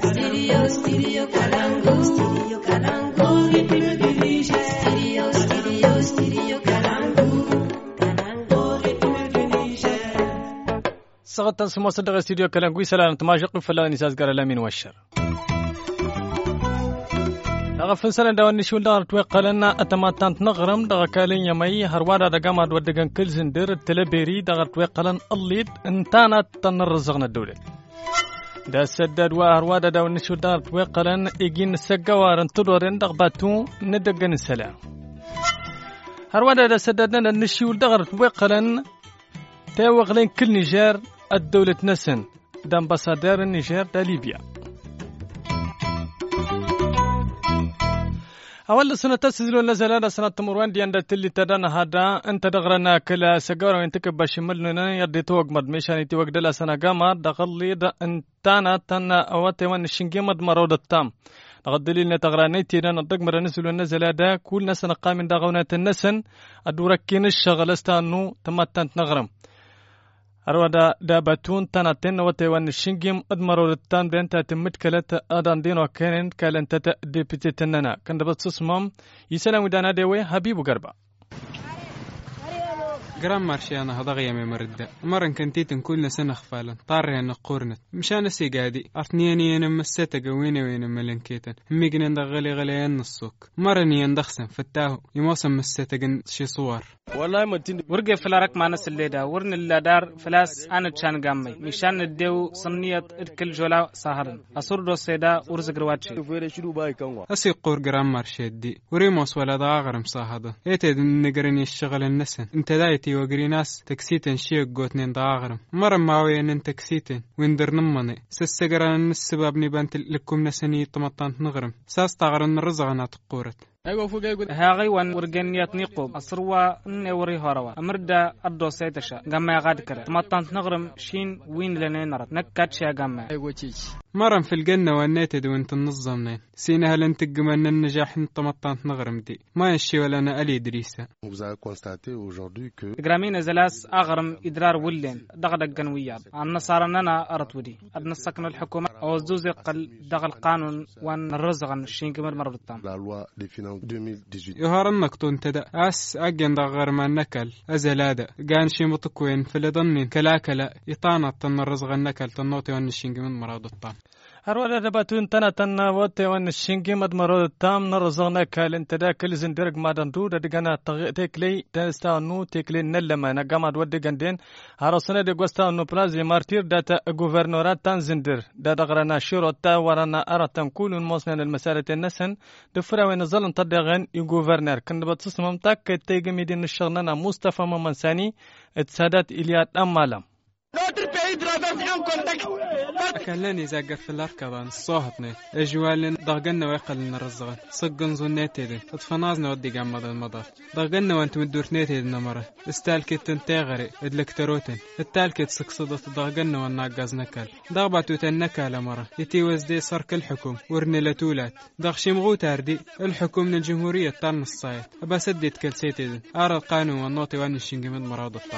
Studio Kalangu. Studio Kalangu. Ritme du Niger. Studio Kalangu. Ritme du Niger. صغت تنسمو صدق استوديو كلانغوي سلام تماجق فلا نساز قال الامين والشر غفن سنة دوان نشول دار توقع لنا أتماتان نغرم دغا كالين يمي هروادا دقامات ودقان كل زندر التلبيري دغا توقع لنا الليد انتانا تنرزغنا الدولة دا سدد وهروادا دوان نشول دار توقع لنا إيجين السقوارن تدورين دغباتو ندقان السلام هروادا دا سددنا نشول دار توقع لنا تاوغلين كل نيجر الدولة نسن دا امباسادير النيجر دا ليبيا أول سنة تسجلون نزلنا سنة تمروان دي عند تلي تدانا هذا أنت دغرنا كلا سجارة وانتك بشملنا يدي توق مد مشان توق دلا سنة جامع دغلي دا انتانا تنا أواتي وان الشنجي مد مرود التام دغدليل نتغراني تينا نطق مرة نزلون نزل دا كل نسنا قام دغونا النسن أدوركين الشغل استانو تمتن نغرم أرودا دابتون تناتين وتوان الشنجيم أدمروا التان بنتا تمت كلت أدان دين وكانن كالنتا ديبتي تننا كان دبتصمم يسلم ودانا ديوي حبيب قربا جرام مارشيانا هذا غيامي مرده مرن كنتيتن كل سنة خفالا طاري أن قورنت مشان السيقادي أرتنياني أنا مسيتا قويني وين ملنكيتن هميقن يندغلي غليان السوق مرني يندخسن فتاهو يموسم مسيتا قن شي صور والله متين ورقة فلارك ما نس الليدا ورن اللادار فلاس أنا تشان قامي مشان الديو صنية الكل جولا سهرن أصور دو سيدا ورزق رواتشي أسي قور جرام مارشيد دي وريموس ولا ضاغرم صاحدا إيتد نقرني الشغل النسن انت دايتي وقري ناس تكسيتن شيء قوتنين ضاغرم مرم ماوين ان تكسيتن ويندر نمني سسقران السباب نبانت لكم نسني طمطان نغرم ساس تغرن الرزغنا تقورت أيوة فوق يقول هاغي وان ورجنيات نيقوب أسروا إني وري هاروا أمردا أدو سيتشا جمع غاد كره طمطان نغرم شين وين لنا نرد نكاتش يا جمع مرم في الجنة والناتد وانت النظمنين سينا هل انت جمعنا النجاح طمطان نغرم دي ما يشي ولا أنا ألي دريسة جرامين زلاس أغرم إدرار ولين دغدق جنويات عن نصارنا أرتودي أدنى السكن الحكومة أو زوز قل دغ القانون وان الرزغن شين كمر مرتام يهارنك تنتدأ أس أجن دغر ما نكل أزلادا جان شي متكوين في لضنين كلا يطانا تنرزغ النكل تنوتي ونشينج من مراد الطام هرولا دباتون تنا وتي ونشينج مد مراد الطام نرزغنا كال انت دا كل زندرق ما دندو دغنا تكلي تستانو تكلي نلما نغامد ود غندين هرسنه دغستانو بلازي مارتير داتا غوفرنورات تنزندر دا دغرنا شروطا ورنا ارتن كل موسن المساله النسن دفرا ونزل تدغن يغوفرنر كن بتصمم تاك تيغميدين الشغننا مصطفى ممنساني اتسادات اليات امالم أكلني زاقر في الأركضان الصوهبني أجوالين ضغقنا ويقلنا الرزغن صقن ظنيتي اطفنازنا ودي قامض المضار ضغقنا وانت مدورتنيتي مرة استالكت تنتاغري ادلكتروتن التالكت سقصدت ضغقنا والناقاز نكال ضغباتو تنكال مرة يتي وزدي صرك الحكم ورني لتولات ضغشي مغو تاردي الحكم من الجمهورية طان الصايد أبا سديت كالسيتي أرى القانون والنوطي واني الشنقي من مراد الطان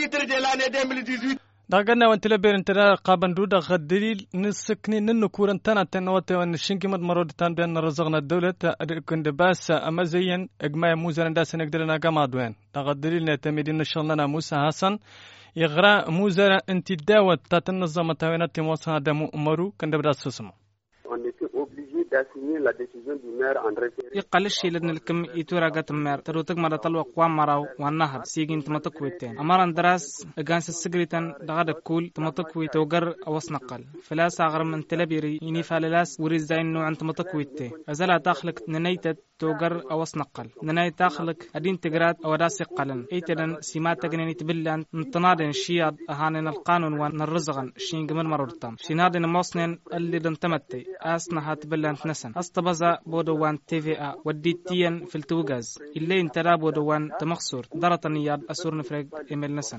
دغنا وانت لبير انت قابندو دغ الدليل نسكني ننكور انتنا تنوت وان الشنكي مد مرود تان بان رزقنا الدولة كند باس اما زين اجماع موزن داس نقدرنا كمادوين دغ الدليل نتمدين نشلنا موسى حسن يغرا موزر انت داوت تتنظم تاوينات موسى دمو امرو كند بداس فسمو يقل الشيء لأن الكم يتورا قتمر تروتك مرة تلو قوام مراو والنهر سيجين تمتكويتين أمران دراس أجانس السجريتن دغاد كول تمتكوي توجر أوس نقل فلاس أغرم من تلبيري يني فلاس ورزاين نوع عن تمتكويتين أزلا تخلق ننيت توجر أوس نقل ننيت تخلق أدين تجرات أو داس قلن أيتدن سمات تجني تبلان نتنادن الشياد أهانن القانون ونرزقن شين جمر مرورتام شينادن مصنن اللي دنتمتي أسنها تبلان نسن أستبزا بودوان TVA وديتيان في التوغاز اللي انترا بودوان تمخصور درطني ياد أسور نفرق إيميل نسن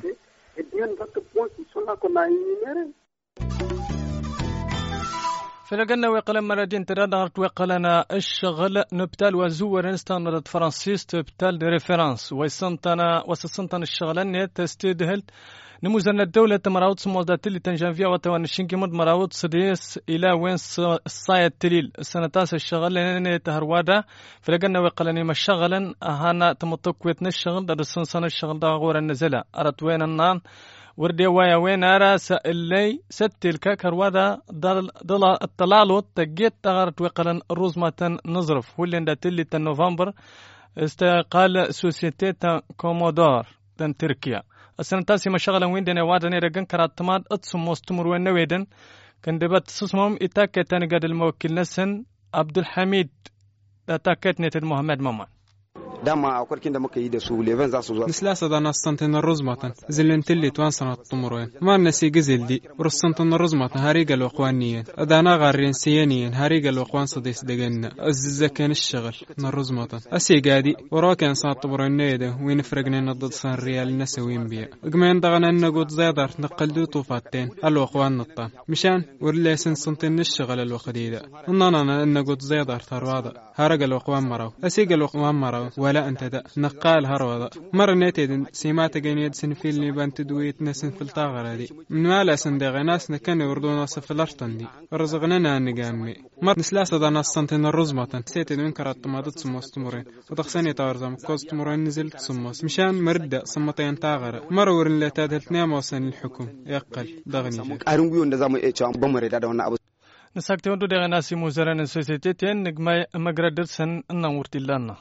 فلقنا وقلنا مرادين ترى وقلنا الشغل نبتال وزور نستند فرانسيس تبتال دي ريفرنس وسنتنا الشغلانية تستدهل نموزن الدولة مراود سموزات اللي تنجانفيا وتوان الشنكي مد مراود صديس إلى وين الصايد تليل السنة تاس الشغل لأن تهروادا فلقنا وقلني ما شغلا هانا تمطق ويتنا الشغل دا السنة الشغل دا غورا النزلة أرت وين النان وردي ويا وين أرى سألي ستلك كروادا ضل الطلالو تجيت تغرت وقلن روزمة نظرف ولين دا تلي نوفمبر استقال سوسيتي كومودور تن تركيا السنة تاسي مشغلا وين دنا وادني رجن كرات ماد اتصم مستمر وين ويدن كان دبت سسمهم إتاكة تنقاد الموكل نسن عبد الحميد إتاكة نتد محمد مامان dama akwai kin da muka yi da su leven za su zo mislasa da nastantin rozmatan zilentilli twansan tumurwen ma nasi gizildi ursantin rozmatan hariga alwaqwaniyen adana غارين سيانيين هاريق الوقوان صديس دقنا أززا كان الشغل نرزمطا أسي قادي وراكن ساطبر النيدة وين فرقنا نضد صان ريال نسوين بيا قمين دغنا النقود زيادر نقلدو طوفاتين الوقوان نطان مشان ورلي سنسنتين الشغل الوقديدة اننا النقود زيادر ثروادا هارق الوقوان مراو أسيق الوقوان مراو ولا أنت دا نقال هروادا مر نيتيدن سيمات جنيد سنفيلني بنت دويت نسن في الطاغرة دي من مالا سندغ ناس نكن يردون في الأرطن دي رزقنا نقامي مر نسلاسة دا ناس سنتين الرزمة سيتد من كرات تمادت سموس تمرين وتخسني تارزم كوز تمرين نزلت سموس مشان مرد سمتين تاغرة مر ورن لا تادلتنا موسن الحكم يقل دغني أرنبيون دا زامو إيشام بمر دا دونا أبو نساكتي وندو دا ناسي موزران السوسيتيتين نجمع مقردر سن النورتي لنا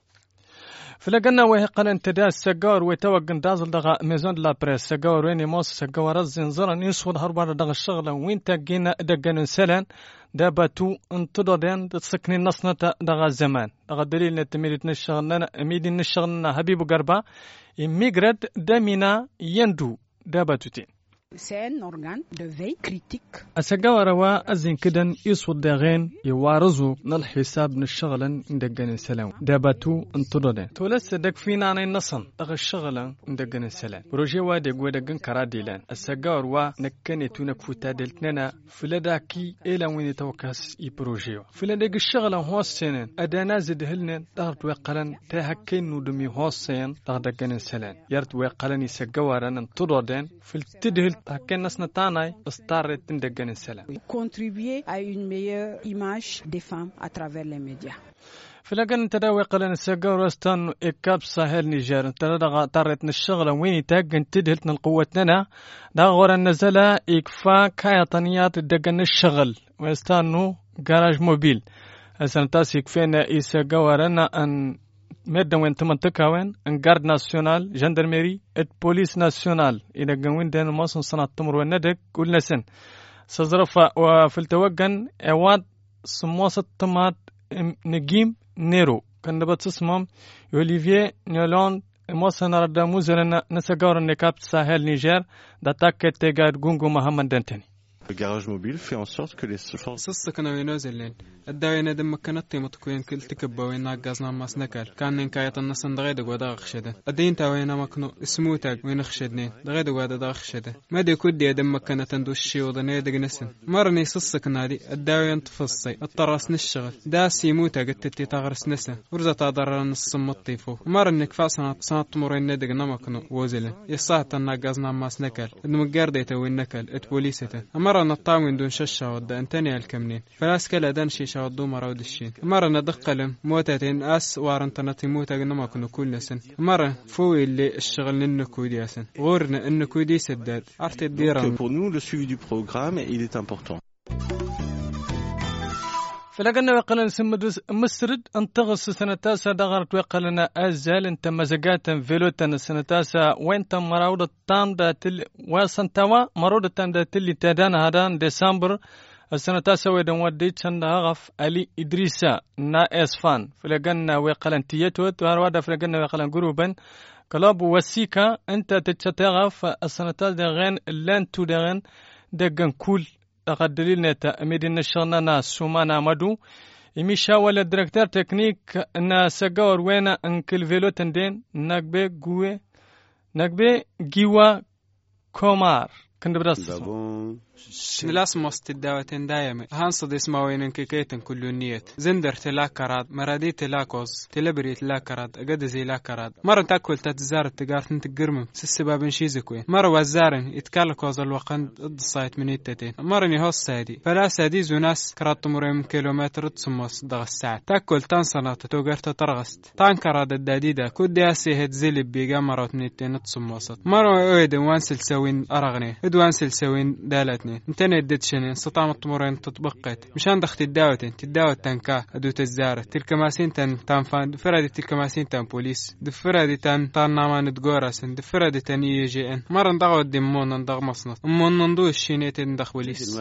فلقنا وهي قلن تدا السجار ويتوقن دازل دغا ميزون لا بريس سجار وين موس سجار الزنزران يسود هربا دغ الشغله وين تجينا دغن سلان دابتو انتظرين تسكني نصنة دغا الزمان دغا دليل نتميدنا الشغلنا ميدين الشغلنا حبيب قربا ميغرد دمنا يندو دابتوتين C'est un organe de veille critique. السجاورة وأزين كدن يسود داغين يوارزو نالحساب نشغلا ندقن السلام داباتو انتظرين تولس دق فينا عن النصن دغ الشغلا ندقن السلام بروجي وادق ودقن كراديلان السجاور ونكني تونك فتادلتنا فلداكي إلى وين يتوكس يبروجيو فلدق الشغلا هو السنين أدانا زدهلن دارت وقلن تهكين ندمي هو السين دقن السلام يرت وقلن يسجاورا انتظرين فلتدهل contribuer à une meilleure image des femmes à travers les médias. فلقن تداوي قلن السجار واستان إكاب ساهل نيجر تدغى طارت الشغلة وين تاجن تدهلتنا القوتنا دغور النزلة إكفا كايطانيات دقن الشغل واستانو جراج موبيل أسنتاس يكفينا إسجارنا أن مدة وين تمنطقة وين ان غارد ناسيونال جندرميري ات بوليس ناسيونال إذا جوين دين مصن صنع تمر وندق كل سن سزرفا وفي التوجن اواد سموسة تمات نجيم نيرو كان دبت اسمهم اوليفيه نيولون موسن ردا موزلنا نسجار النكاب ساحل نيجر داتاك تيغاد غونغو محمد دنتني Le garage mobile fait en sorte que les صص كانوا ينزلين الداوينا دم كانت متكوين كل تكبوا ويناقزنا ماس نكال كان نكاية الناس دغيد ودا خشده الدين تاوينا مكنو اسموتاق وين خشدنين دغيد ودا دا خشده ما دي كودي دم كانت ندوش شي ودنا دغ نسن مرني صص كنادي الداوين تفصي الطراس نشغل داس يموت قتتي تغرس نسن ورزا تضر نص مطيفو مرنك فاسنا صنات مرين دغ نمكنو وزله يصات ناقزنا ماس نكال المقاردي توين نكال ات بوليسته مرة نطاوين دون شاشة ودا انتني الكمنين فلاس كلا دان شيشة ودو مرة ودشين مرة ندقلم موتاتين اس وارنتناتي موتا قنما كنو كل سن مرة فوي اللي الشغل ننكو دياسن غورنا انكو دي سداد ارتي الديران. Pour nous, le suivi du programme, il est important. فلقنا وقلنا مسرد انتغس سنة تاسع دغرت وقلنا أزال انت مزقاتا فيلوتا سنة تاسع وانت مراودة تام داتل وسنتوا مراودة تام داتل تادان هادان ديسمبر السنة تاسع ويدن وديت شند هغف علي إدريسا نا إسفان فلقنا وقلنا تيتوت واروادا فلقنا وقلنا جروبا كلاب وسيكا انت تتشتغف السنة تاسع دغين اللانتو دغين دغن كول لقد دليلنا تأميدنا الشغلنا سومانا مدو يمشى ولا دركتور تكنيك ان سجور وين انكل فيلو تندين نقبه جوا كومار كندبرس نلاس مست الدعوتين دايما هانصد اسماوين كيكيتن كل نيت زندر تلا كراد مرادي تلا كوز تلبري تلا كراد أجد زي لا كراد مرة تأكل تتزار التجارة تجرم سبب شيزكوين مرة وزارن يتكال كوز الوقت ضد الصيت من التتين مرة نهوس سادي فلا سادي زوناس كراد تمرين كيلومتر تصمص دغ الساعة تأكل تنصنا تتوجر تترغست تان كراد الداديدا كود ياسي هتزيل بيجا مرة نتين تصمصت مرة أيد وانسل سوين أرغني وانسل سوين دالتني انتني الدتشنين سطام التمرين تطبقت مشان دخت الداوتين تداوت تنكا ادو تزارة تلك ماسين تان فان دفرادي تلك ماسين تان بوليس دفرادي تان نامان تغوراسن دفرادي تان يجي ان مرة ندغو الدمون ندغ مصنط امون ندو الشينيت ندغ بوليس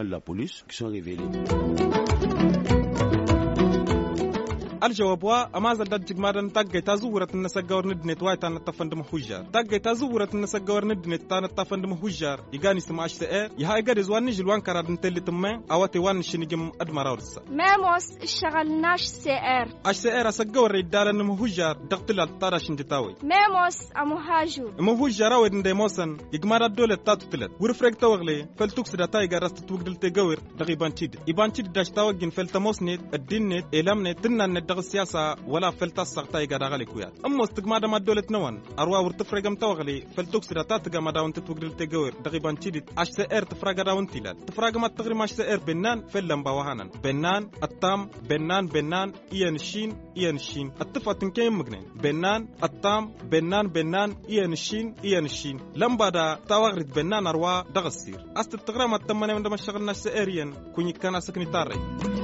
الجواب أمازل دجج مادن تاجي تزورة النسجور ندنت وايتان التفند محجار تاجي تزورة النسجور ندنت تان التفند محجار يجاني سماش سئر يها يجري زوان نجلوان كراد نتلي تمين أواتي وان شنيجم أدمراورس ماموس الشغلناش سئر أش سئر أسجور ريدال محجار دقتل الطارش نتتاوي ماموس أمهاجو محجار أود ندموسن يجمع الدولة تاتو تلت ورفرق توغلي فلتوكس دتاي جرست توغدل تجور دقيبان تيد يبان تيد داش توجين فلتموسنت الدينت إلامنت تنن السياسة ولا فلتصق تايجا دغلي كويات أما استقماد ما دولة نوان أروا ورتفرقم توغلي فلتوكسر تاتجا ما داون تتوغل تجور دغيبان تيدت أش سئر تفرقا داون تيلات تفرقا ما تغري ماش سئر بنان فلم بواهانا بنان التام بنان إيان الشين التفاتن كيم مجنين بنان التام بنان إيان الشين لم بعد تواغرد بنان أروا دغسير أستتغرى ما تمنى من دم الشغل ناش سئريا كوني كان سكني تاري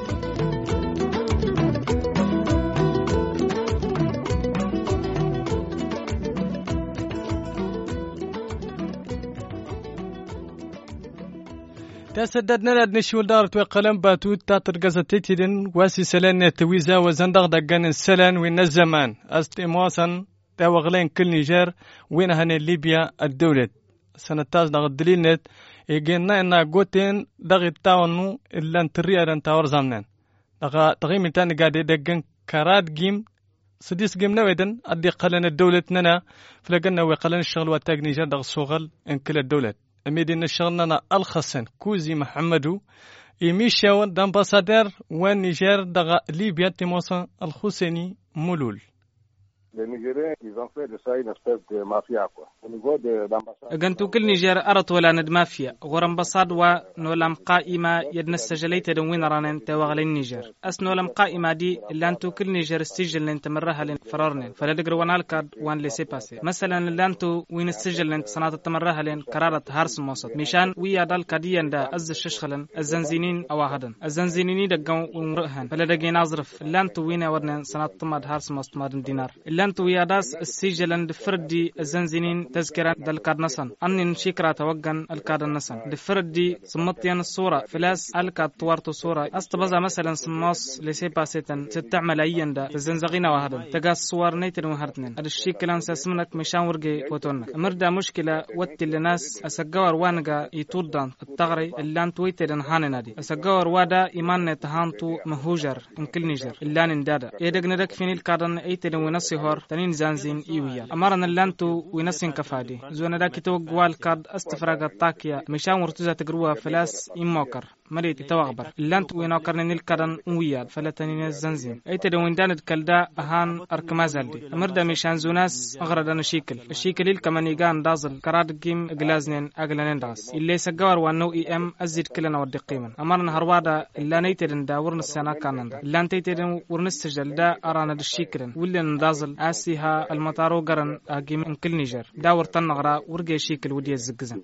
تسددنا لدنشول دارت وقلم باتوت تاتر قزتيتين واسي سلان تويزا وزندق دقان السلان وين الزمان استمواسا تاوغلين كل نيجر وين هني ليبيا الدولة سنة تاز دغ الدليل يجينا إنا قوتين دغ التاونو إلا نتريا لن تاور زمنان دغ تغيم تاني قاعد يدقن كراد جيم سديس جيم نويدن أدي قلن الدولة ننا فلقنا وقلن الشغل واتاق نيجر دغ الصغل إن كل الدولة أميدين الشغلنا الخسن كوزي محمدو يميشاون دامباسادر ونيجر دغ ليبيا تيموسا الخسيني مولول Les Nigériens, ils ont fait de ça une espèce de mafia, quoi. Au niveau de l'ambassade. أجنتو كل نيجر أرت ولا ند مافيا غرم بصاد ونولم قائمة يدنا السجليت دوين رانن توغل النيجر أسنولم قائمة دي اللي أنتو كل نيجر السجل اللي تمرها لين فرارن فلا دقر ونالكاد وان لسي باسي مثلا اللي أنتو وين السجل اللي صناعة تمرها لين قرارة هارس موسط مشان ويا دال كديان دا أز الششخلن الزنزينين أو هدن الزنزينين دقون ونرهن فلا دقي نظرف اللي أنتو وين ورن صناعة تمر هارس موسط مادن دينار لانتو ياداس السجل دفردي الزنزينين تذكرة دالكاد نسن أني شكرا توقن الكاد النسن دفردي صمتين الصورة فلاس الكاد توارتو صورة استبزا مثلا سماس لسي باسيتن ستعمل أيان دا الزنزغين وهذا تقاس صور نيتن وهرتنين هذا الشيء كلام ساسمنك مشان ورقي وتونا مردا مشكلة وقت اللي ناس أسجور وانجا يتودان التغري اللي أنت ويتدن هاننا دي أسجور وادا إيمان تهانتو مهوجر إن كل نيجر اللي ندادا يدق ندك فيني الكادن أيتدن ونسيهور تنين زانزين إيويا أمرنا اللانتو وينسين كفادي زونا دا كتو قوال كاد استفراغ التاكيا مشان ورتوزا تقروا فلاس إموكر مريت توغبر اللانتو وينوكرنين الكادن ويا فلا تنين الزانزين أيتدن ويندانت كالدا أهان أركمازالدي مردا مشان زوناس أغردان الشيكل الكمان يغان دازل كراد جيم غلازنين أغلانين داس اللي سجور وانو إم أزيد كلنا ودقيما أمرنا هروادا اللي نيتدن دا ورن السنة كانندا اللان تيتدن ورن السجل دا أرانا الشيكلن واللي ندازل أسيها المطارو قرن أجيم إن كل نيجر داور تنغرا ورجع شيكل ودي الزجزن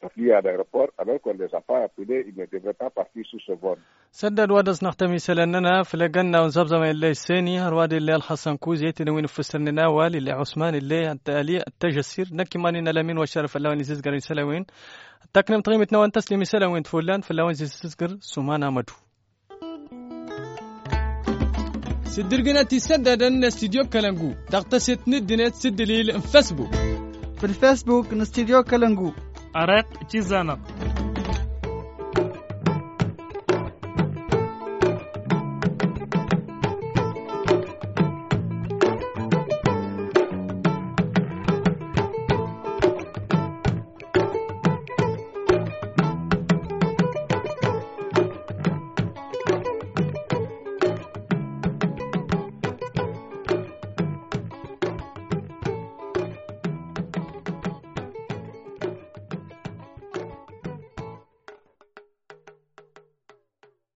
سدد ودس نختمي سلننا فلقنا ونزبزم اللي السيني هرواد اللي الحسن كوزي تنوين فسرنا والي اللي عثمان اللي التالي التجسير نكي مانينا لمين وشرف اللوين يزيزقر سلوين تكنم تغيمتنا وان تسليمي سلوين تفولان فاللوين يزيزقر سمانا مدو سدرقنا تسددن استديو كلنجو تغتسط ندنت سدليل فيسبوك في الفيسبوك نستديو كلنجو أرق تيزانق